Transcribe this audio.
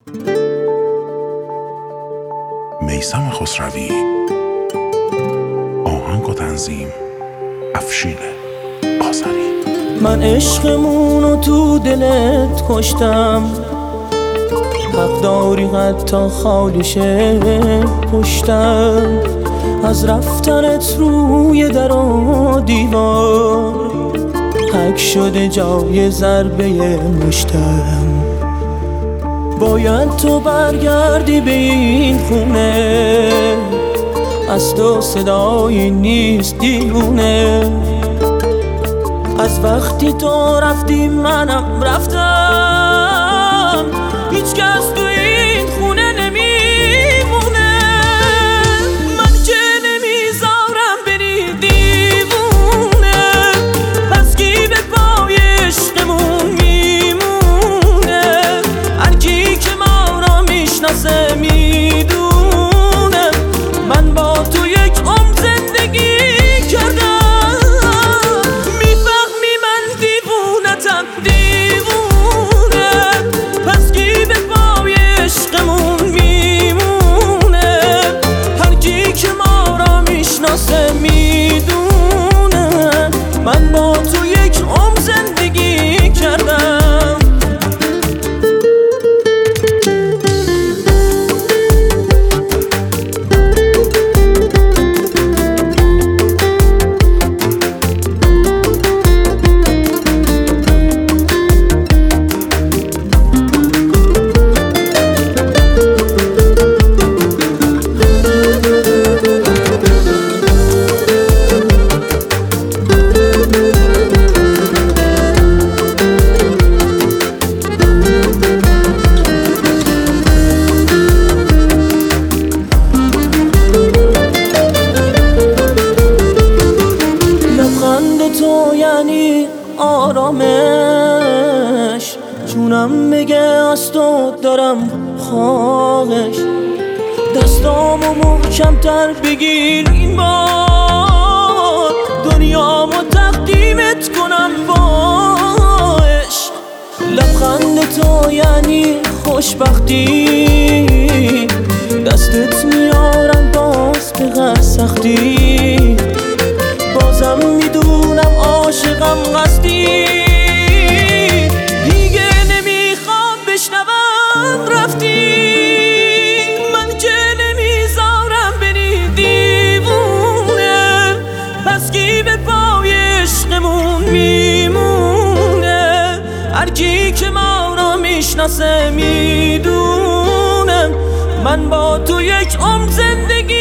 میثم خسروی. آهنگ و تنظیم افشین آذری. من عشقمونو تو دلت کشتم، حق داری حتی خالیشه پشتم. از رفتنت روی در و دیوار حک شده جای ضربه مشتم. باید تو برگردی به این خونه، از تو صدایی نیست دیوونه. از وقتی تو رفتی منم رفتم، هیچ کس تو این خونه نمیمونه. من که نمیذارم بری دیوونه، پس کی به پای عشقمون میمونه؟ هر کی که ما را میشناسه میدونه من با تو یک عمر زندگی کردم. دیوونه پس کی به پای عشقمون میمونه؟ هر کی که ما را میشناسه میدونه من با تو یک عمر زندگی کردم. تو یعنی آرامش، جونم میگه از تو دارم خواهش. دستامو محکم‌تر بگیر این بار، دنیامو تقدیمت کنم باش. لبخند تو یعنی خوشبختی، دستت میارم باز به هر سختی. بازم میدونم عاشقم قصدی، دیگه نمیخوام بشنوم رفتی. من که نمیذارم بری دیوونه، پس کی به پای عشقمون میمونه؟ هر کی که ما را میشناسه میدونه من با تو یک عمر زندگی